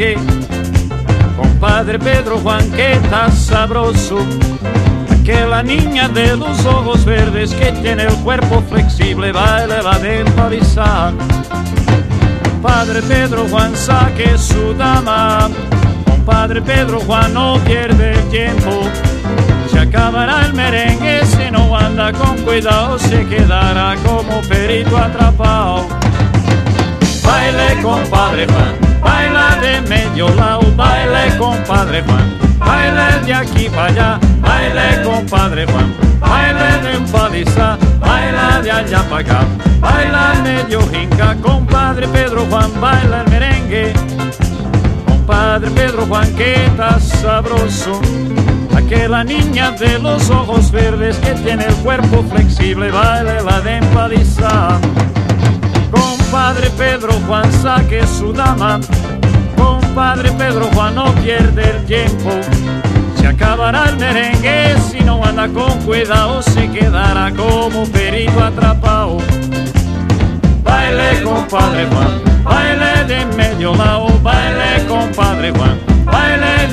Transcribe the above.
merengue. Compadre Pedro Juan, que está sabroso. Aquella niña de los ojos verdes que tiene el cuerpo flexible, baila de empalizar. Compadre Pedro Juan, saque su dama. Compadre Pedro Juan, no pierde el tiempo. Se acabará el merengue si no anda con cuidado, se quedará como perito atrapado. Baile, compadre Juan, baila de medio lado. Baile, compadre Juan, baile de aquí para allá. Baile, compadre Juan, baile de empaliza. Baila de allá para acá, baila medio jinca. Compadre Pedro Juan, baila el merengue. Compadre Pedro Juan, que está sabroso. Aquella niña de los ojos verdes que tiene el cuerpo flexible, baila la de empaliza. Compadre Pedro Juan, saque su dama. Compadre Pedro Juan, no pierde el tiempo. Se acabará el merengue si no anda con cuidado, se quedará como perito atrapado. Baile, compadre Juan, baile de medio lado. Baile, compadre Juan,